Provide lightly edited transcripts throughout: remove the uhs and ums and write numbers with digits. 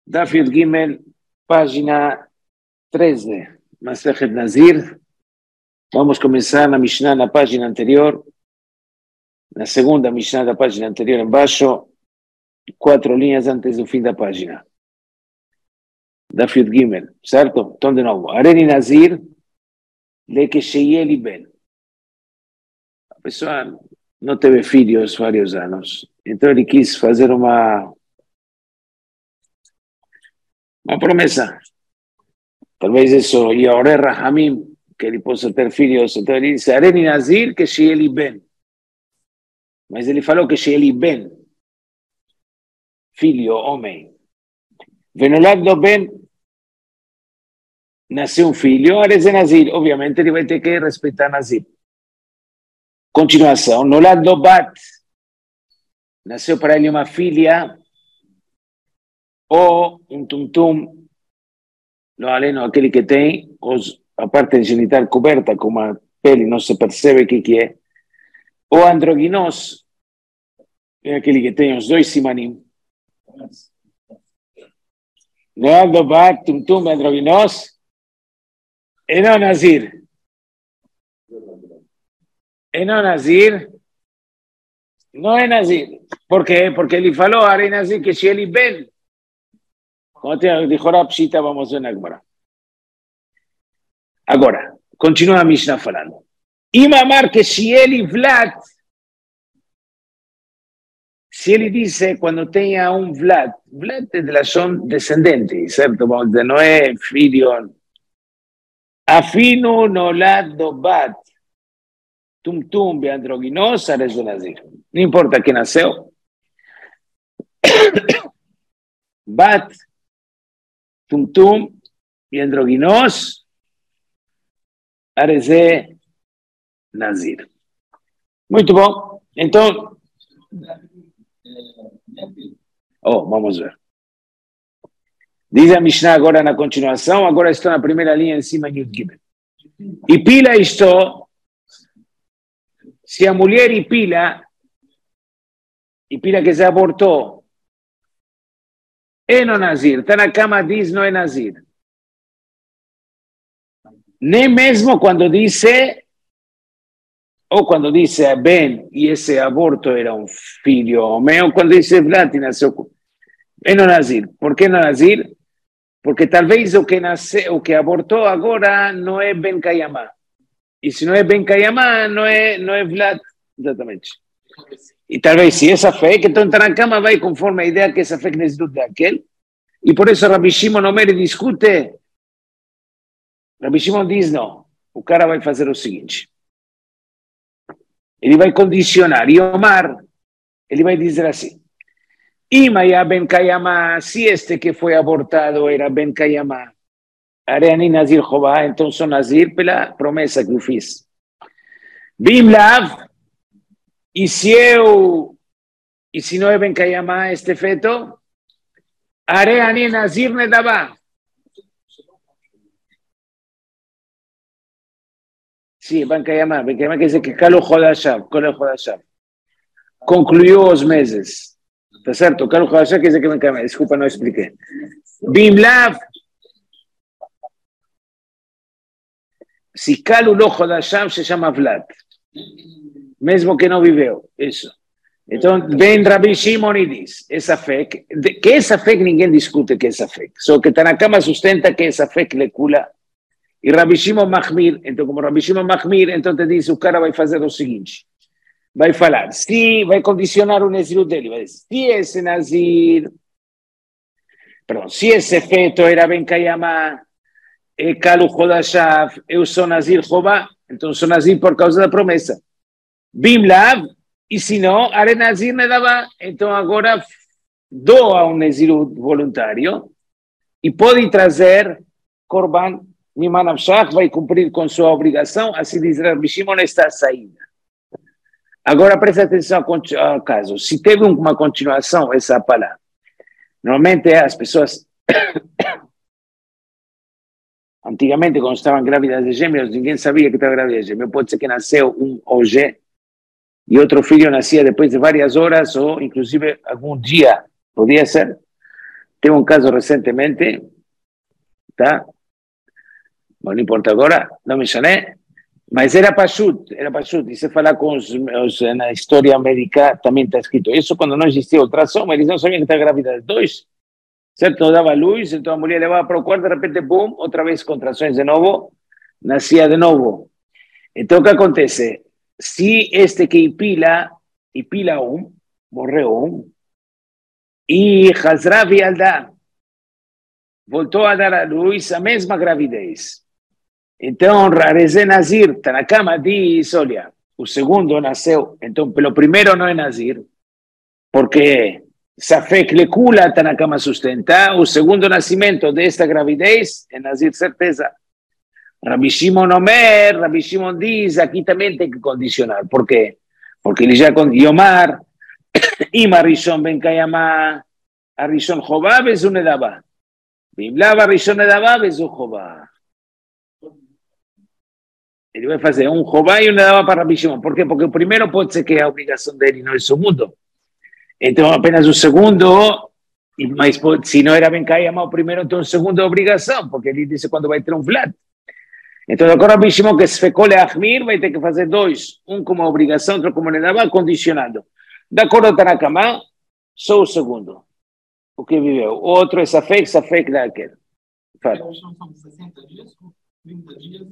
Daf Yud Gimel, página 13, Masechet Nazir. Vamos começar na Mishnah na página anterior, na segunda Mishnah da página anterior embaixo, 4 linhas antes do fim da página. Daf Yud Gimel, certo? Então de novo, Areni Nazir, Leke Sheyeli Ben. A pessoa não teve filhos vários anos, então ele quis fazer uma promessa. Talvez isso ia orar Rahamim, que ele possa ter filhos. Então ele disse, Areni Nazir, que Sheyeli Ben. Mas ele falou que Sheyeli Ben, filho, homem. Venolad do Ben, nasceu um filho, Areze Nazir. Obviamente ele vai ter que respeitar Nazir. Continuação, Nolad do Bat, nasceu para ele uma filha, ou um tum-tum, não aleno aquele que tem a parte genital coberta com uma pele, não se percebe o que é, ou androginos, é aquele que tem os dois simanim. Nolad do Bat, tum-tum, androginos, e não Nazir. E não Nazir, não é Nazir. Por quê? Porque ele falou, Arei Nazir, que se ele ben. Como dijo a Pshita, vamos ver na Gemara. Agora, continua a Mishnah falando. Imamar que se ele Vlad, se ele disse quando tenha um Vlad, Vlad é de la son descendente, certo? Vamos dizer, não é filho. Afino nolad do bat. Tum-tum, androginos, Arez de Nazir. Não importa quem nasceu. Bat, tum-tum e androginos, Arez de Nazir. Muito bom. Então, vamos ver. Diz a Mishnah agora na continuação, agora estou na primeira linha em cima de Yud Gimel. E pila isto, se a mulher e pila que se abortou, é no Nazir. Está na cama, diz não é Nazir. Nem mesmo quando disse, ou quando disse Ben e esse aborto era um filho homem, ou quando disse Vlad nasceu, é no Nazir. Por que no Nazir? Porque talvez o que nasceu, o que abortou agora não é Ben Kayamá. E se não é Ben Kayamá, não é Vlad, exatamente. E talvez se essa fé que então está na cama vai conforme a ideia que essa fé que necessita daquele. E por isso Rabi Shimon Omer discute. Rabi Shimon diz não. O cara vai fazer o seguinte. Ele vai condicionar. E Omar, ele vai dizer assim. Imaya Ben Kayamá, se este que foi abortado era Ben Kayamá, Areani Nazir Jová, então sou Nazir pela promessa que eu fiz. Bimlav, e se não é Ben Kayamá este feito, Areani Nazir Nedavá. Sim, Ben Kayamá quer dizer que Kalo Chodashav, concluiu os meses. Tá certo? Kalo Chodashav quer dizer que Ben Kayamá, desculpa, não expliquei. Bimlav, se Kalo lo Chodashav se chama Vlad, mesmo que não viveu, isso. Então, vem Rabi Shimon e diz, essa fé, que essa fé que ninguém discute que essa fé, só que está na cama sustenta que essa fé que le cula, e Rabi Shimon Mahmir, então como Rabi Shimon Mahmir, então te diz, o cara vai fazer o seguinte, vai falar, vai condicionar o Nazir dele, vai dizer, se esse feito era Ben Kayamá, e Kalo Chodashav, eu sou Nazir Jová, então sou Nazir por causa da promessa. Bimlav, e se não, Are Nazir Nedavá, então agora doa um Nazir voluntário e pode trazer Korban Mimanavshach, vai cumprir com sua obrigação, assim diz Rabi Shimon, está saída. Agora presta atenção ao caso. Se teve uma continuação, essa palavra. Normalmente as pessoas... Antigamente, quando estavam grávidas de gêmeos, ninguém sabia que estava grávida de gêmeos. Pode ser que nasceu um OG e outro filho nascia depois de várias horas ou, inclusive, algum dia. Podia ser. Teve um caso recentemente, tá? Mas não importa agora, não me chamei. Mas era pachut. E você fala com na história médica, também está escrito isso, quando não existia ultrassom, eles não sabiam que estava grávida de dois, certo? Não dava luz, então a mulher levava para o quarto, de repente, bum, outra vez contrações de novo, nascia de novo. Então, o que acontece? Se este que pila morreu e Hazra Vialda voltou a dar à luz a mesma gravidez. Então, Rarezé Nazir, Tanakama diz, olha, o segundo nasceu, então, pelo primeiro não é Nazir, porque Safek Lekula, Tanakama sustenta, o segundo nascimento desta gravidez é Nazir, certeza. Rabbi Shimon Omer, Rabbi Shimon diz, aqui também tem que condicionar. Por quê? Porque ele já com Yomar, Ima Rishon Ben Kayama, a Rishon Chová, Bezu Nedabá. Bimlava Rishon Nedabá, Bezu Chová. Ele vai fazer um Chová e um Nedabá para Rabbi Shimon. Por quê? Porque o primeiro pode ser que é a obrigação dele, não é o segundo. Então, apenas o segundo, mas se não era Ben Kayama o primeiro, então o segundo é obrigação, porque ele disse quando vai ter um Vlad. Então, agora Rabbi Shimon que se fecou Leachmir vai ter que fazer dois, um como obrigação, outro como Nedabá, condicionado. De acordo com Tanakama, só o segundo, o que viveu. O outro é Safek daquele. Fala. São 60 dias ou 30 dias?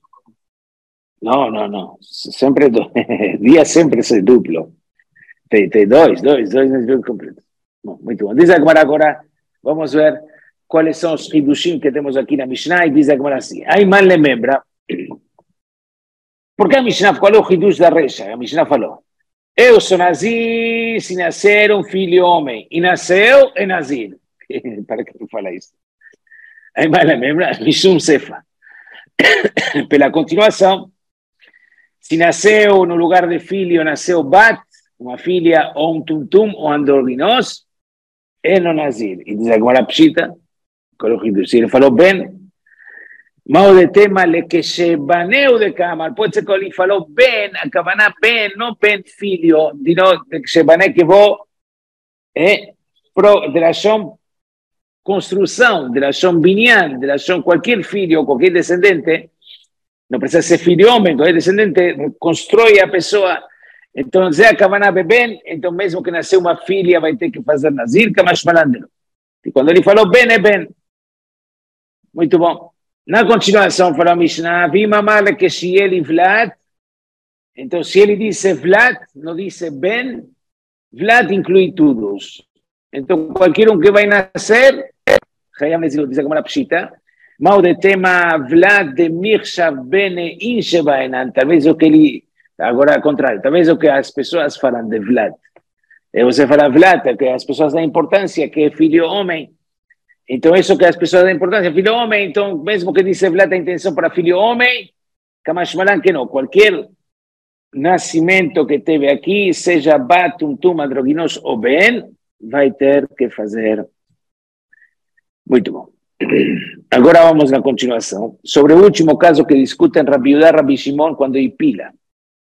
Não. Sempre dia sempre é duplo. Tem dois dias completos. Muito bom. Diz a Gemara agora, vamos ver quais são os hidushim que temos aqui na Mishnah, e diz a Gemara assim, Ayman le membra, porque a Mishnah, qual é o hidush da Recha? A Mishnah falou, eu sou Nazir se nascer um filho homem, e nasceu é Nazir. Para que tu fala isso? Ayman le membra, Mishum Sefa. Pela continuação, se nasceu no lugar de filho, nasceu Bat, uma filha, ou um tumtum, ou androginos, é no Nazir. E diz a Gemara Pshita, se ele falou bem, mal de tema le que se baneu de cama, pode ser que ele falou bem, a cabana bem, não bem filho, de que se baneu que vou, de la chão construção, de la chão binyan, de la chão qualquer filho, qualquer descendente, não precisa ser filho homem, qualquer descendente, constrói a pessoa, então se a cabana bem, então mesmo que nasceu uma filha vai ter que fazer Nazir, mas falando. E quando ele falou bem, é bem. Muito bom. Na continuação, falou a Mishnah, Vimamala que se ele Vlad, então se ele disse Vlad, não disse Ben, Vlad inclui todos. Então qualquer um que vai nascer, diz a Gemara Pshita, mal de tema Vlad de Mirshav Bene Inshebainan, talvez o que ele, agora ao contrário, talvez o que as pessoas falam de Vlad. E você fala Vlad, que as pessoas dão importância, que é filho homem. Então, isso que as pessoas dão importância, filho homem, então, mesmo que diz Vlad a intenção para filho homem, Kamashmalan que não, qualquer nascimento que teve aqui, seja Bat, Tum, Androginos ou Ben, vai ter que fazer. Muito bom. Agora vamos na continuação. Sobre o último caso que discutem Rabbi Yudá, Rabbi Shimon, quando Ipila.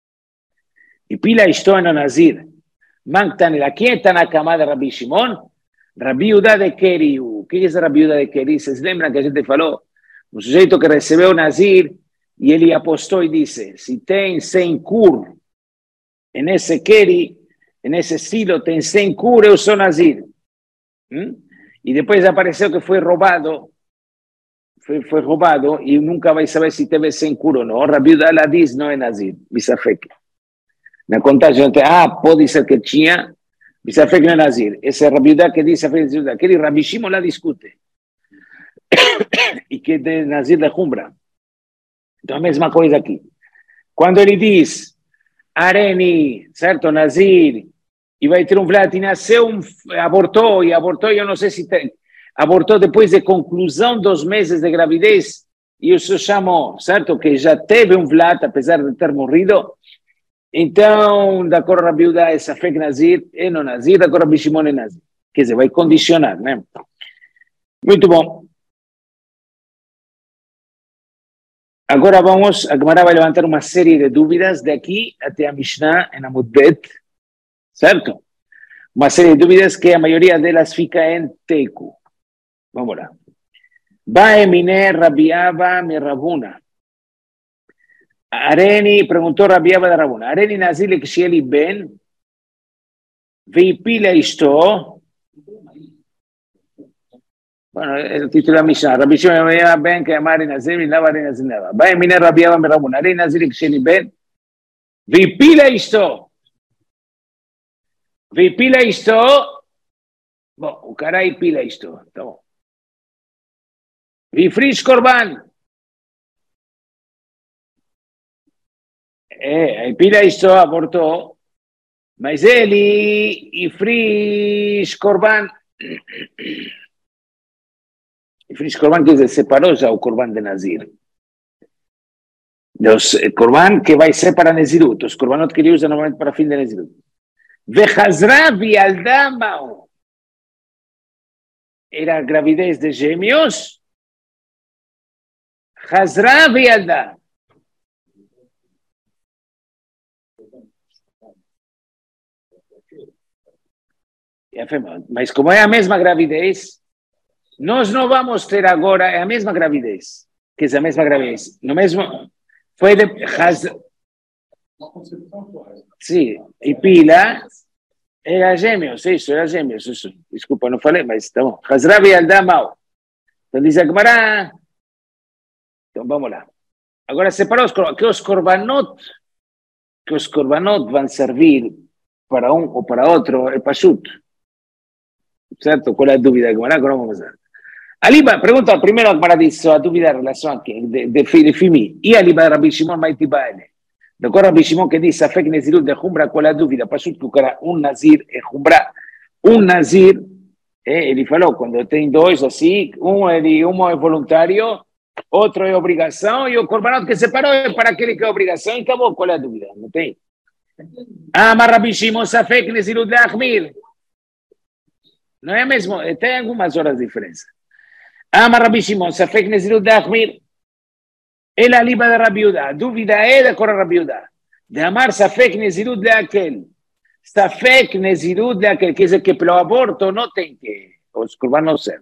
Ipila estou no Nazir. Manktan, aqui está na camada Rabbi Shimon, Rabbi Yudá de Keri. O que é Rabbi Yudá de Keri? Vocês lembram que a gente falou? Um sujeito que recebeu o Nazir e ele apostou e disse, se tem 100 kur, nesse Keri, nesse silo tem 100 kur, eu sou Nazir. E depois apareceu que foi roubado, foi roubado e nunca vai saber se teve 100 kur ou não. Rabbi Yudá lá diz, não é Nazir, Bisafek. Na contagem, pode ser que tinha, Bisafek não é Nazir. Esse é Rabbi Yudá que diz, aquele Rabbi Shimon lá discute. E que é Nazir de Humbra. Então a mesma coisa aqui. Quando ele diz, Areni, certo, Nazir, e vai ter um Vlad, e nasceu, abortou, eu não sei se tem, abortou depois de conclusão dos meses de gravidez, e isso chamou, certo, que já teve um Vlad, apesar de ter morrido. Então, da cor Rabbi Yudá é Safek Nazir, é no Nazir, da cor Rabbi Shimon é Nazir. Quer dizer, vai condicionar, né? Muito bom. Agora a Gemara vai levantar uma série de dúvidas daqui até a Mishnah em Amud Bet, certo? Uma série de dúvidas que a maioria delas fica em Teku. Vamos lá. Bae mine Rabiaba mi Rabuna. Areni, preguntó Rabiaba de Rabuna. Areni nazile kshieli ben, veipila isto. Bueno, el título de la Mishnah. Rabbi Shimon me llama ben que amar en Nazir y lava en Nazir neva. Bae mine Rabiaba mi Rabuna. Areni nazile kshieli ben, veipila isto. Veipila isto. Bueno, ukarai pila isto. Estamos. Vifrish korban. Pila isto abortó. Mas ele Ifrish korban. Ifrish korban que se separó ya o korban de Nazir. Los korban que va a ser para Nezirut. Los korbanot que usan normalmente para fin de Nezirut. Vejazra vialda mao. Era gravidez de gemios. Hazra vialda. Mas como é a mesma gravidez, nós não vamos ter agora a mesma gravidez. Que é a mesma gravidez. No mesmo... Foi de... Sim, e pila... Era gêmeos, isso, era gêmeos. Isso. Desculpa, não falei, mas tá bom. Hazra vialda mal. Então diz a Gemara... Então vamos lá. Agora separou que os korbanot vão servir para um ou para outro é pashut. Certo? Qual é a dúvida? Agora vamos ver. Aliba, pergunta primeiro a Gemara diz a dúvida em relação a quê? De Fimi. E Aliba de Rabbi Shimon Maitibale. Agora Rabbi Shimon que diz a fé que Nezirut de Jumbra, qual é a dúvida? Pashut que o cara, Nazir é Jumbra. Nazir, ele falou, quando tem dois assim, um é voluntário, outro é obrigação, e o korbanot que separou é para aquele que é obrigação, e acabou, qual é a dúvida? Não tem? Mas Rabbi Shimon, Safek Nezirut de Achmir. Não é mesmo? Tem algumas horas de diferença. Mas Rabbi Shimon, Safek Nezirut de Achmir. Ele é a liba de Rabbi Yehuda. A dúvida é da cor Rabbi Yehuda. De amar Safek Nezirut de aquel. Safek Nezirut de aquel. Quer dizer que pelo aborto não tem que os korbanot ser.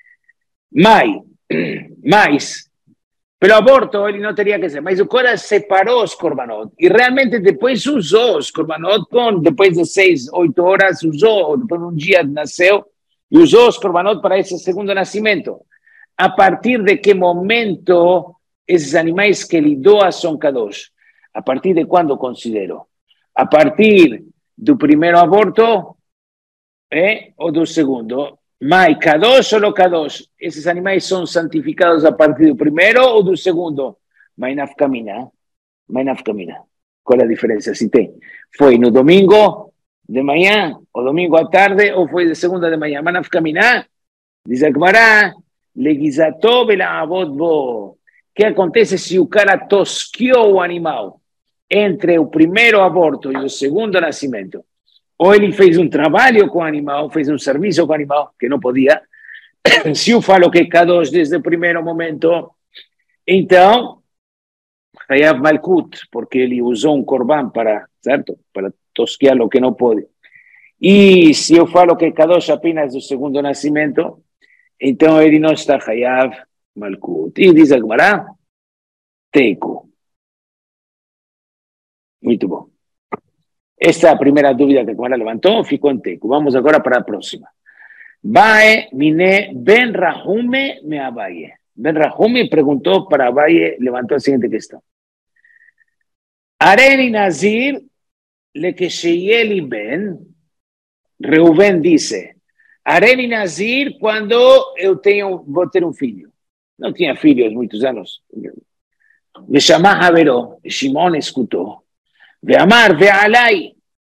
Mas, pelo aborto ele não teria que ser. Mas o Cora separou os korbanot. E realmente depois usou os korbanot. Depois de 6, 8 horas usou. Depois de um dia nasceu. E usou os korbanot para esse segundo nascimento. A partir de que momento esses animais que ele doa são kadosh? A partir de quando considero? A partir do primeiro aborto ou do segundo? Mas kadosh ou não kadosh? Esses animais são santificados a partir do primeiro ou do segundo? Mas nafkamina. Qual é a diferença? Se tem? Foi no domingo de manhã, ou domingo à tarde, ou foi de segunda de manhã? Mas nafkamina. Diz a Gemara, legizato bela avodbo. O que acontece se o cara tosquiou o animal entre o primeiro aborto e o segundo nascimento? Ou ele fez um trabalho com o animal, fez um serviço com o animal, que não podia. Se eu falo que é kadosh desde o primeiro momento, então, Hayav Malkut, porque ele usou um korban para, certo? Para tosquear o que não pode. E se eu falo que é kadosh apenas do segundo nascimento, então ele não está Hayav Malkut. E diz a Gemara, Teiku. Muito bom. Esta é a primeira dúvida que a Gemara levantou, ficou em Teiku. Vamos agora para a próxima. Bae mine ben Rahume me Abaye. Ben Rahume perguntou para Abaye, levantou a seguinte questão. Areni Nazir le que sheyeli ben, Reuven disse, Areni Nazir quando eu vou ter um filho. Não tinha filhos há muitos anos. Me chamar Haveró, Shimon escutou. Veamar, vealai.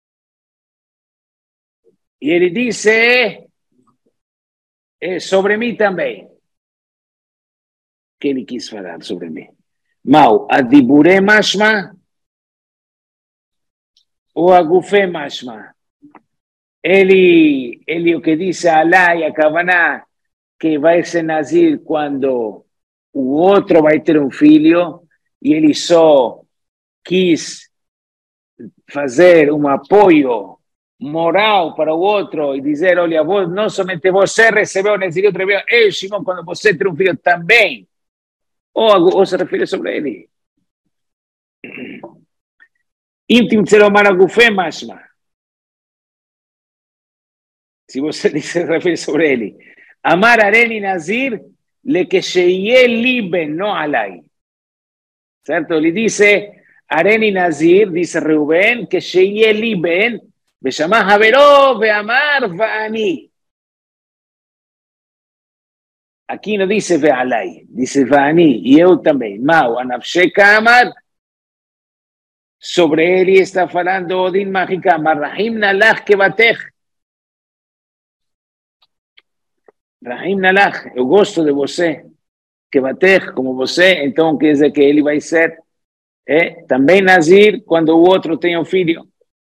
E ele disse, sobre mim também. Que ele quis falar sobre mim. Mal, adibure mashma ou agufé mashma. Ele o que disse alai, a Kavaná, que vai ser Nazir quando o outro vai ter um filho, e ele só quis fazer um apoio moral para o outro e dizer, olha, não somente você recebeu nesse outro, eu, Shimon, quando você tem um filho também, ou se refere sobre ele. Íntimo Tselomar Gufé Mashma. Se você se refere sobre ele. Amar Areni Nazir, le que sheye liben, no alai. Certo? Ele disse, Areni Nazir, dice Reuben, que sheye liben, ושמע חברו ואמר ואני. Aqui não dice ve'alai, dice ואני, e eu também. Mau, anafsheka amar, sobre ele está falando Odin Mágica, Marrahim Nalach Kebatech. Rahim Nalach, eu gosto de você, Kebatech, como você, então quer dizer que ele vai ser também Nazir quando o outro tem um filho.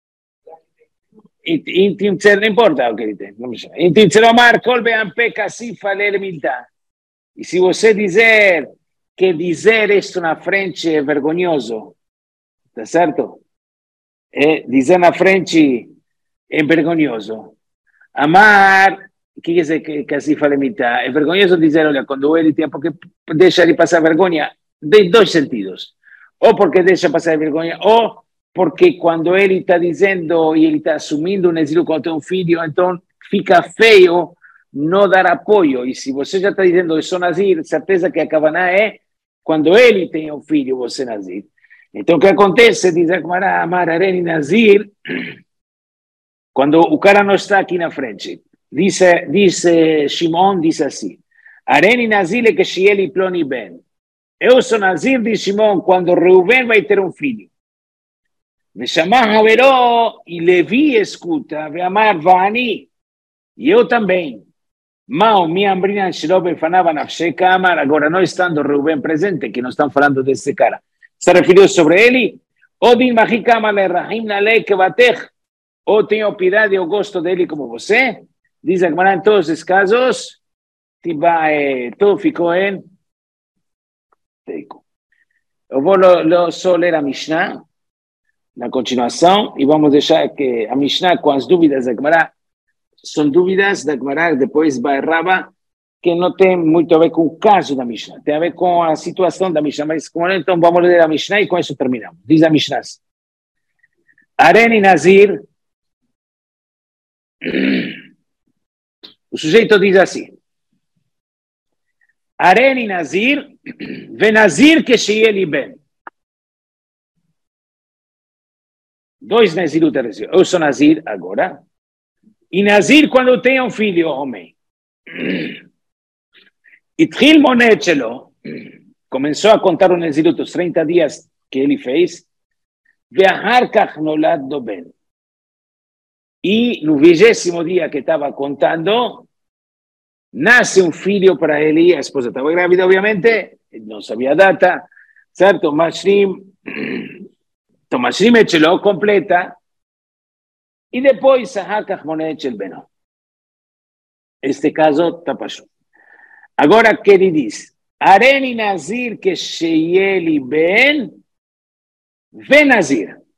Não importa o que ele tem. Intim Tselomar, Kolbe Ampeka, assim falei milta. E se você dizer que dizer isto na frente é vergonhoso, tá certo? Dizer na frente é vergonhoso. Amar, o que quer dizer que assim falei milta? É vergonhoso dizer, olha, quando ele tem, porque deixa ele passar vergonha, de dois sentidos. Ou porque deixa passar vergonha, ou porque quando ele está dizendo e ele está assumindo um exílio quando tem um filho, então fica feio não dar apoio. E se você já está dizendo eu sou Nazir, certeza que a Kavaná é quando ele tem um filho, você é Nazir. Então o que acontece, diz Amar Areni Nazir, quando o cara não está aqui na frente. Dice Shimon, diz assim, Areni Nazir é que Shieli Ploni Ben. Eu sou Nazir, diz Shimon, quando Reuben vai ter um filho. ושמע חברו, e Levi escuta, ואמר ואני, e eu também. Mao, minha ambrina, Shilobe, Fanava, Nafsheka, Amar, agora não estando Reuben presente, que não estão falando desse cara, se referiu sobre ele, Odin Mahika, Amar, Rahim, Nalei, Kebatech, ou tenho piedade, eu gosto dele como você, diz a Gemara, em todos os casos, tudo ficou em Teiko. Eu vou só ler a Mishnah, na continuação, e vamos deixar que a Mishnah com as dúvidas da Gemara, são dúvidas da Gemara, depois vai Raba, que não tem muito a ver com o caso da Mishnah, tem a ver com a situação da Mishnah, mas como não, então vamos ler a Mishnah e com isso terminamos. Diz a Mishnah: Areni Nazir, o sujeito diz assim, Areni Nazir, Venazir que Sheyeli Ben. Dois Nazirut, eu sou Nazir agora, e Nazir quando eu tenho um filho, homem. Itchil Monechelo começou a contar o Nazirut, os 30 dias que ele fez, Ve'ahar kach nolad do ben. E no 20º dia que estava contando, nasce um filho para ele, a esposa estava grávida, obviamente, não sabia a data, certo? Mashrim, então Mashrim Echelo completa, e depois Sahakach Monet el Beno. Este caso está passando. Agora que ele diz, Areni Nazir que Sheyeli Ben, Venazir.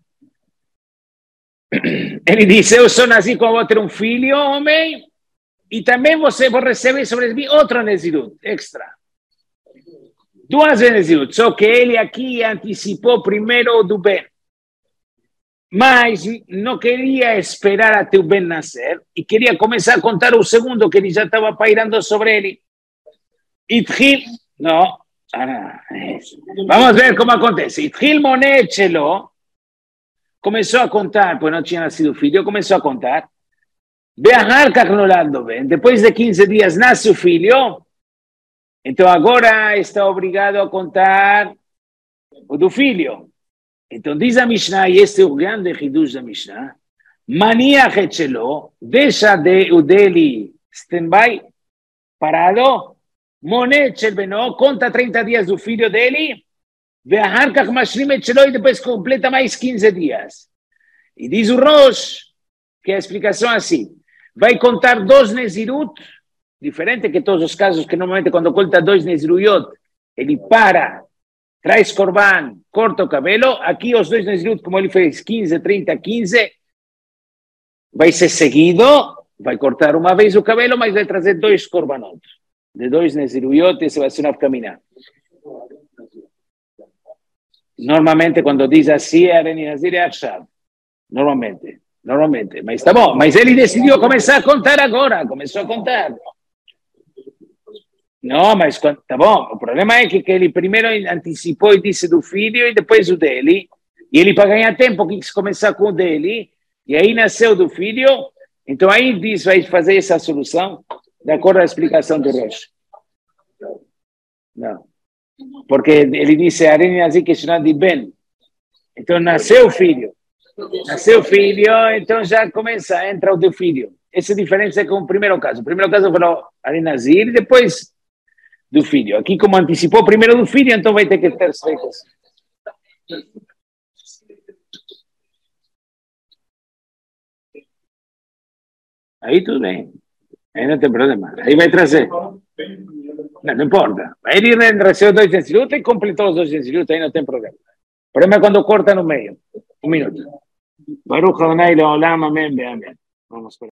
Ele diz, eu sou Nazir quando vou ter um filho, homem, e também você vai receber sobre mim outro Nazirut, extra. Duas vezes Nazirut, só que ele aqui antecipou primeiro do Ben. Mas não queria esperar até o Ben nascer e queria começar a contar o segundo que ele já estava pairando sobre ele. Itchil, não, vamos ver como acontece. Itchil Monechelo começou a contar, pois não tinha nascido filho, começou a contar. Beahar Kachnolado Ben, depois de 15 dias nasce o filho, então agora está obrigado a contar o do filho. Então diz a Mishnah, e este é o grande hidush da Mishnah, Mania Hechelo, deixa o dele stand-by, parado, Monet Beno, conta 30 dias do filho dele, Ve'ahar kach mashlim Hechelo, e depois completa mais 15 dias. E diz o Rosh, que a explicação é assim, vai contar 2 Nezirut, diferente que todos os casos que normalmente quando conta 2 Neziruyot, ele para, traz corban, corta o cabelo, aqui os 2 Nezirut, como ele fez 15, 30, 15, vai ser seguido, vai cortar uma vez o cabelo, mas vai trazer 2 korbanot. De 2 neziruyot, e se vai ser uma caminhada. Normalmente, quando diz assim, Aren e Nazir é achado. Normalmente. Mas tá bom. Mas ele decidiu começar a contar agora. Começou a contar. Não, mas tá bom. O problema é que ele primeiro antecipou e disse do filho e depois o dele. E ele, para ganhar tempo, quis começar com o dele. E aí nasceu do filho. Então aí diz, vai fazer essa solução de acordo com a explicação do Rosh. Não. Porque ele disse, Aren e Nazir que chamam de Ben. Então nasceu o filho. Então já entra o do filho. Essa diferença é com o primeiro caso. O primeiro caso falou Aren e Nazir e depois do filho. Aqui, como antecipou primeiro do filho, então vai ter que ter feito assim. Aí tudo bem. Aí não tem problema. Aí vai trazer. Não importa. Ele recebeu 2 ensiliutos e completou os 2 ensiliutos, aí não tem problema. O problema é quando corta no meio. 1 minuto. Baruch Adonai Leolam, amém, amém. Vamos